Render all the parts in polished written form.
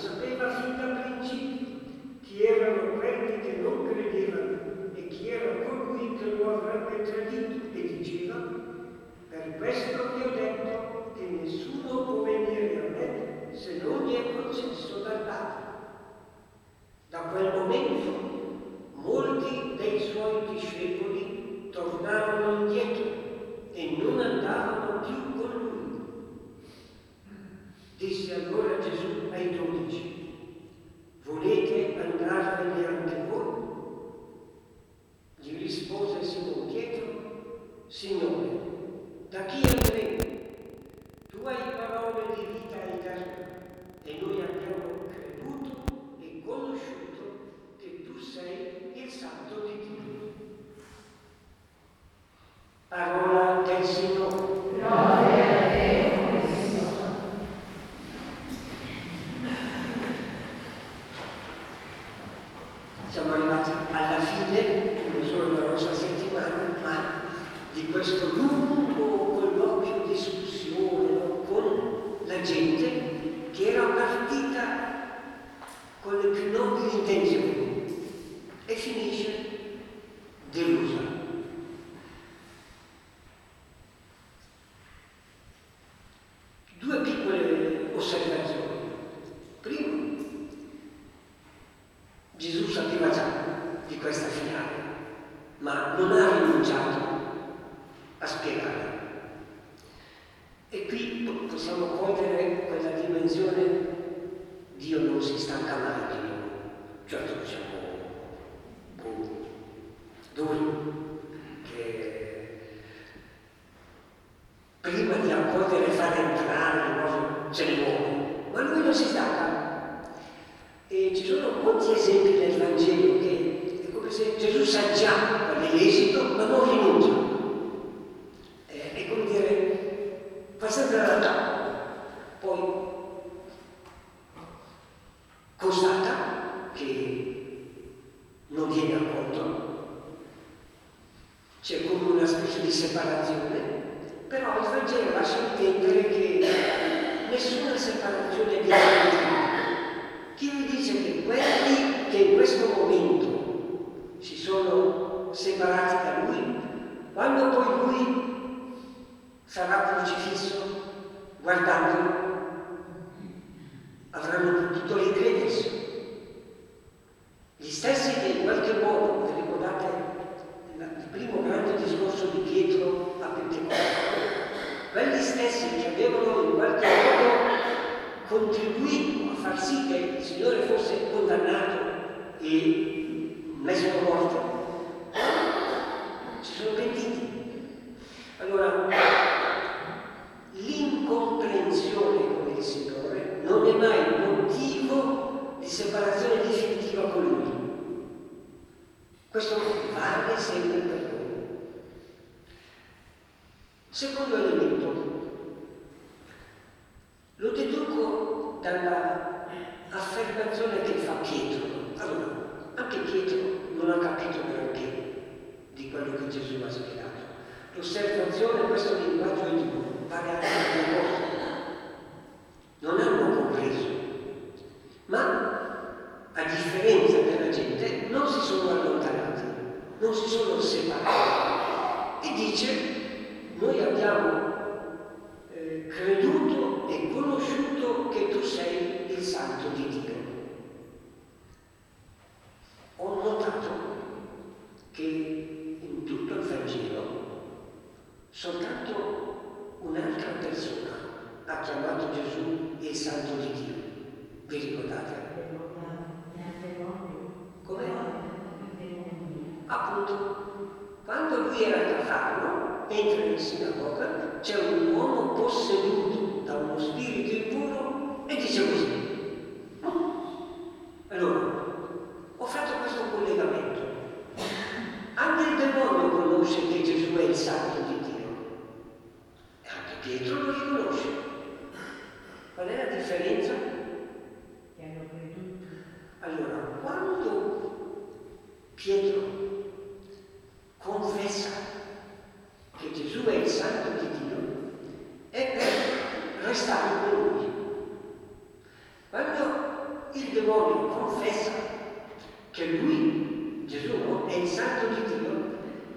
sapeva fin da principio chi erano quelli che non credevano e chi era colui che lo avrebbe tradito, e diceva: per questo vi ho detto che nessuno può venire a me se non gli è concesso dal Padre. Da quel momento molti dei suoi discepoli tornarono indietro e non andavano più con lui. Disse allora Gesù ai 12: volete andarvene anche voi? Gli rispose Simon Pietro: Signore, da chi andremo? Tu hai parole di vita eterna e noi abbiamo creduto e conosciuto che tu sei il Santo di Dio. Parola del Signore. Gloria a te, Signore. Siamo arrivati alla fine, non solo della nostra settimana, ma di questo lungo colloquio, discussione con la gente che era partita con le più nobili intenzioni e finisce delusa. Due piccole osservazioni. Primo, Gesù sapeva già di questa finale, ma non ha rinunciato a spiegare. E qui possiamo cogliere quella dimensione: Dio non si stanca mai di noi. Certo siamo duri, che prima di accogliere e fare entrare le cose ce ne vuole, ma lui non si stanca. E ci sono molti esempi nel Vangelo che è come se Gesù sa già qual è l'esito, ma non rinuncia. È come dire, fa sempre la tappa, poi constata che non viene accolto, c'è come una specie di separazione, però il Vangelo lascia intendere che nessuna separazione è definitiva. Chi vi dice che quelli che in questo momento si sono separati da lui, quando poi lui sarà crocifisso, guardandolo, avranno potuto ricredersi. Gli stessi che in qualche modo, vi ricordate il primo grande discorso di Pietro a Pentecoste, quelli stessi che avevano in qualche modo contribuito a far sì che il Signore fosse condannato e messo a morte, si sono pentiti. Allora, l'incomprensione con il Signore non è mai motivo di separazione definitiva con Lui. Questo vale sempre per noi. Secondo elemento, lo deduco dalla affermazione che fa Pietro. Allora, anche Pietro non ha capito granché di quello che Gesù ha spiegato. L'osservazione, questo linguaggio è duro, vale anche per le cose. Non hanno compreso, ma a differenza della gente non si sono allontanati, non si sono separati. E dice: noi abbiamo creduto e conosciuto che tu sei il Santo di Dio. Ho notato che in tutto il Vangelo soltanto un'altra persona ha chiamato Gesù il Santo di Dio. Vi ricordate? Come? Appunto, quando lui era a Cafarno, entra in sinagoga, c'è un uomo posseduto da uno spirito impuro e dice così. Allora, ho fatto questo collegamento. Anche il demonio conosce che Gesù è il Santo di Dio. E anche Pietro lo riconosce. Qual è la differenza? Che hanno creduto. Allora, quando Pietro confessa che Gesù è il Santo di Dio, è perché il demonio confessa che lui, Gesù, è il Santo di Dio,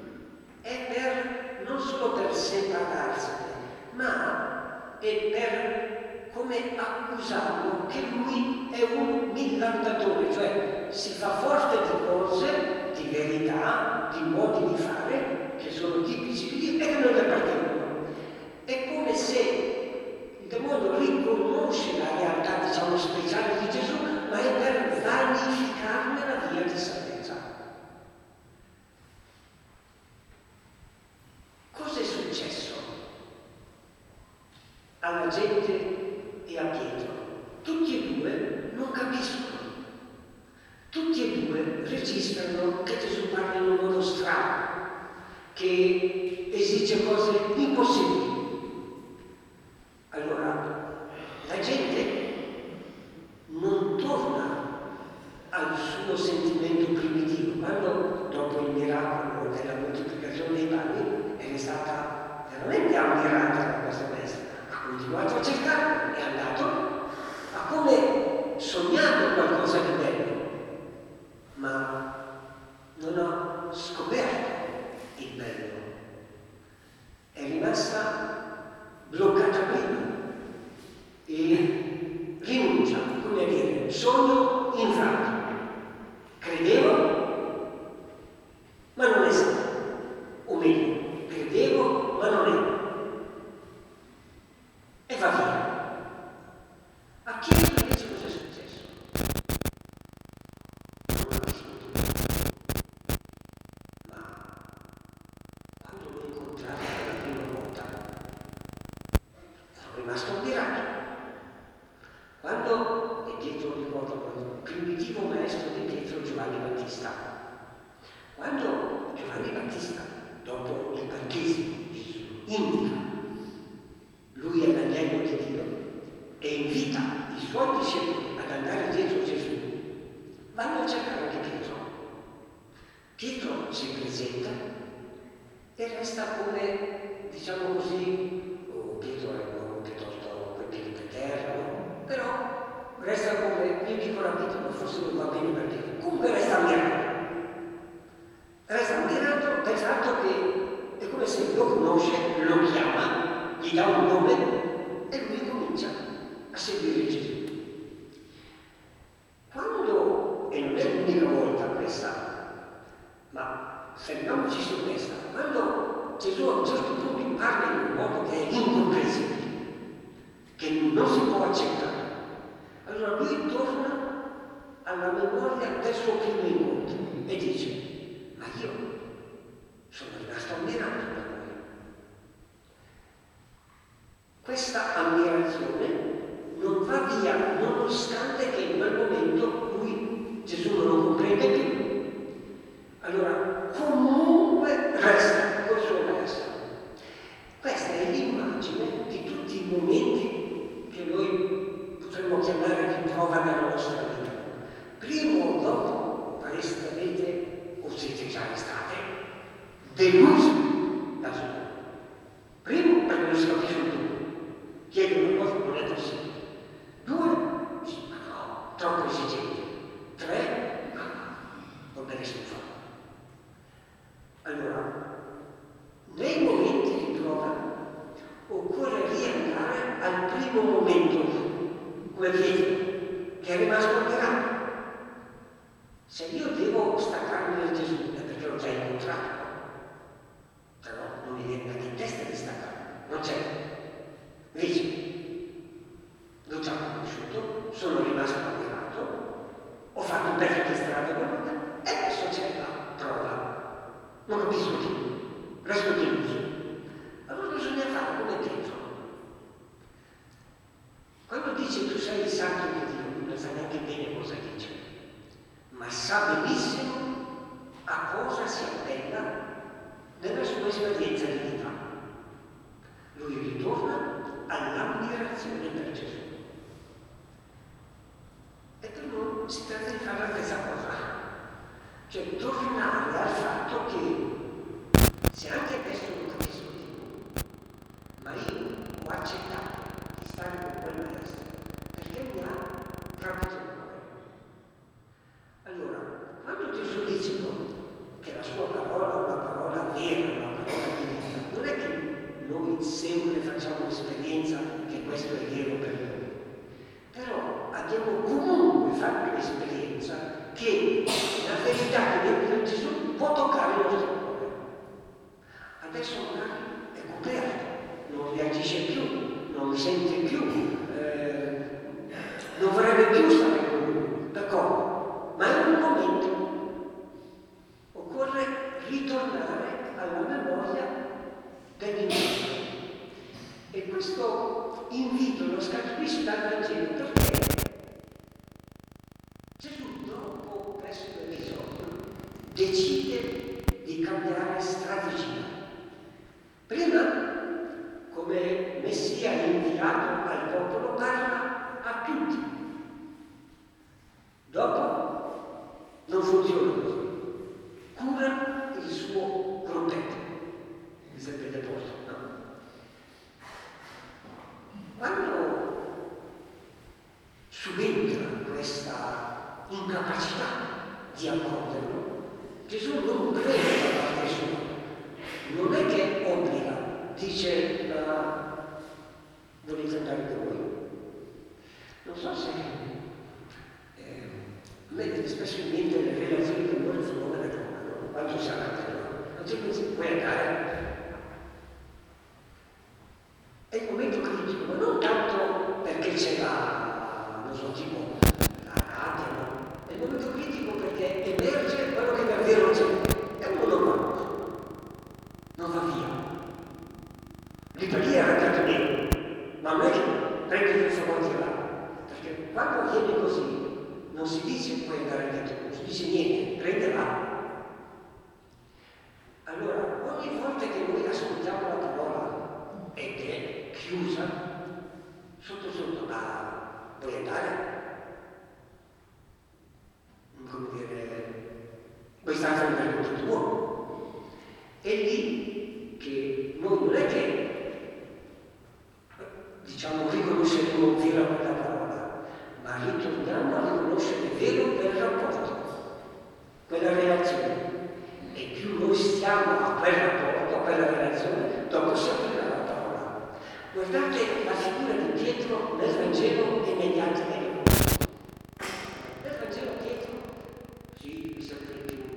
è non solo per separarsene, ma è per come accusarlo che lui è un millantatore, cioè si fa forte di cose, di verità, di modi di fare che sono tipici di Dio e che non le appartengono. È come se il demonio riconosce la realtà, diciamo, speciale di Gesù, ma è per vanificarne la via di salvezza. Cosa è successo alla gente e a Pietro? Tutti e due non capiscono. Tutti e due registrano che Gesù parla in un modo strano, che esige cose impossibili. Allora, la gente non torna al suo sentimento primitivo. Quando, dopo il miracolo della moltiplicazione dei pani, è stata veramente ammirata da questa maestra, ha continuato a cercare, è andato, ha come sognato qualcosa di bello, ma non ha scoperto il bello. È rimasta bloccata prima e rinuncia, come a dire, sono infranto. Credevo, ma non è stato. O meglio, credevo, ma non è. E va via. A Pietro invece cosa è successo? Non l'ha vissuto. Ma quando l'ho incontrato per la prima volta, sono rimasto ammirato. Quando, e Pietro ricordo quando, primitivo maestro di Pietro Giovanni Battista, quando Giovanni Battista, dopo il battesimo, indica lui è l'agnello di Dio e invita i suoi discepoli ad andare dietro Gesù, vanno a cercare anche Pietro. Pietro si presenta e resta come, diciamo così, Pietro è un uomo piuttosto quel piedi per terra, no? Però resta come, io dico rapito, ma forse non va bene per Pietro, comunque resta ammirato. Resta ammirato del fatto che è come se lo conosce, lo chiama, gli dà un nome e lui comincia a seguire Gesù. Quando, e non è l'unica volta questa, ma fermiamoci su questa, quando Gesù a un certo punto parla in un modo che è incomprensibile, che non si può accettare, allora lui torna alla memoria del suo primo incontro e dice: ma io sono rimasto ammirato da voi. Questa ammirazione non va via nonostante che in quel momento lui, Gesù, non lo comprende più. Allora comunque resta col suo maestro. Questa è l'immagine di tutti i momenti che noi potremmo chiamare di prova nella nostra vita. Prima o dopo resterete, o siete già state, delusi da Gesù. Primo, perché non si capisce tutto. Chiede una cosa che non è possibile. Due, ma no, troppo esigente. Tre, ma non me ne stufa. Allora, nei momenti di prova occorre riandare al primo momento, come Pietro, che è rimasto ammirato. Se io devo staccarmi da Gesù è perché l'ho già incontrato, però non mi viene neanche in testa di staccarmi, non c'è. Invece, l'ho già conosciuto, sono rimasto ammirato, ho fatto un pezzo di strada con lui e adesso c'è la prova. Non capisco più, resto deluso. Allora bisogna fare come Pietro. Quando dice tu sei il santo di Dio, lui non sa neanche bene cosa dice, ma sa benissimo a cosa si appella nella sua esperienza di vita. Lui ritorna all'ammirazione per Gesù. E per noi si tratta di fare la stessa cosa, cioè tornare al fatto che se anche adesso non capisco più, ma io ho accettato di stare con quel maestro perché mi ha rapito il cuore. fare l'esperienza che la verità che viene da Gesù può toccare il nostro cuore. Adesso magari è coperto, non reagisce più, non sente più, non vorrebbe più stare con lui, d'accordo? Ma in un momento occorre ritornare alla memoria dell'invito. E questo invito lo scaturisce dal Vangelo perché Gesù, dopo questo episodio, decide di cambiare strategia. Prima, come Messia inviato al popolo, parla a tutti. Dopo non funziona così. Cura il suo gruppetto. Vi sapete posto, no? Quando subentra questa incapacità di accoglierlo, Gesù non prende la parte sua, non è che obbliga, dice volete andare da voi? Non so se a me viene spesso in mente le relazioni di amore fra uomo e donna, no? Quando si arrangiano, non c'è così, puoi andare. È il momento critico, ma non tanto perché c'è non so, tipo la rabbia, no? È il momento critico perché emerge quello che davvero c'è. E uno non va, non va via. L'Italia è arrabbiato bene, ma non è che prende il favore di là. Perché quando viene così, non si dice puoi andare dietro, non si dice niente, prende là. Allora, ogni volta che noi ascoltiamo la parola ed è chiusa, sotto sotto, puoi andare? Come dire, vuoi stare per conto tuo? È lì che noi non è che, diciamo, riconosceremo vero quella parola, ma ritorniamo a riconoscere vero quel rapporto, quella relazione. E più noi stiamo a quel rapporto, a quella relazione, dopo si aprirà la parola. Guardate la figura di Pietro nel Vangelo e negli altri evangeli. Nel Vangelo Pietro, sì, mi sembra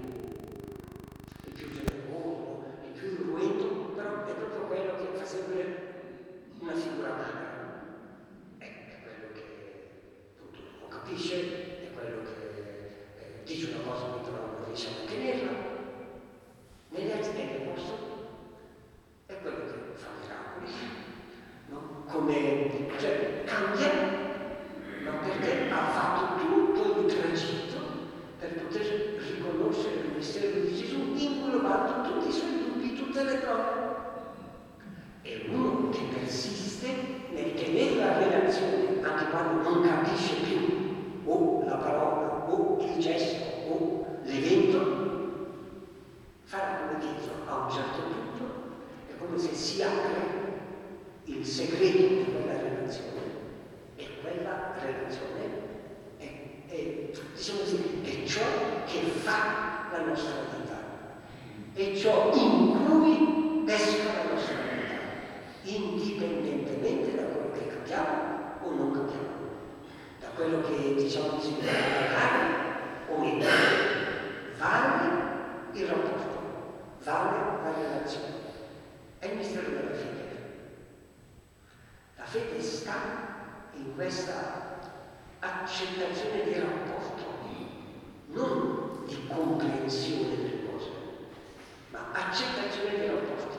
il più generoso, il più irruento, però è proprio quello che fa sempre una figura magra. È quello che appunto non capisce, è quello che dice una cosa che però non riesce a tenerla. Negli altri tempi posto è quello che fa miracoli, no? Come, cioè, cambia, ma perché ha fatto tutto il tragitto per poter riconoscere il mistero di Gesù, inglobando tutti i suoi dubbi, tutte le prove. È uno che persiste nel tenere la relazione anche quando non capisce più o la parola, o il gesto, o l'evento. Farà come dietro a un certo punto, è come se si apre il segreto di quella relazione. E quella relazione è, diciamo così, è ciò che fa la nostra vita, è ciò in cui pesca la nostra vita, indipendentemente da quello che capiamo o non capiamo, da quello che diciamo che si può pagare o meno. Vale il rapporto. Vale la relazione. È il mistero della fede. La fede sta in questa accettazione di rapporto, non di comprensione delle cose, ma accettazione di rapporto.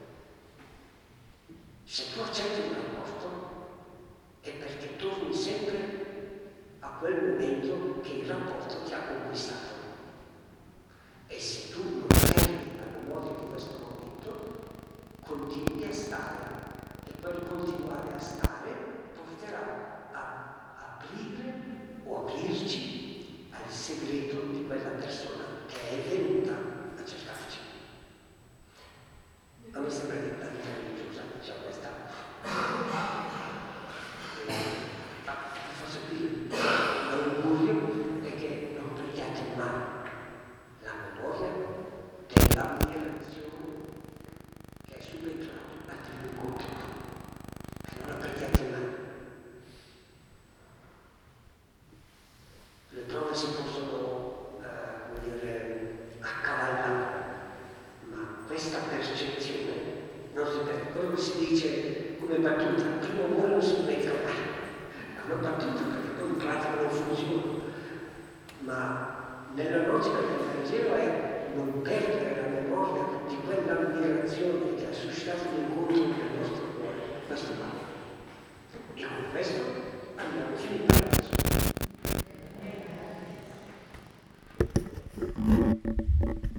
Se tu accetti un rapporto è perché torni sempre a quel momento che il rapporto ti ha conquistato. E se tu non prendi alla memoria di questo momento, continui a stare, e quel continuare a stare porterà a aprire o aprirci al segreto di quella persona che è venuta a cercarci. A me sembra di una vita religiosa, c'è questa. Forse qui l'augurio è che non perdiate mai la memoria della relazione che è subentrata al primo incontro, che non la perdiate mai. prove si possono, accavallare, ma questa percezione non si perde. Quello che si dice come battuta, prima o poi non si mette è una battuta perché poi in pratica non funziona, ma nella logica del Vangelo è non perdere la memoria di quell'ammirazione che ha suscitato l'incontro nel nostro cuore, questo vale. E con questo andiamo fino in paradiso.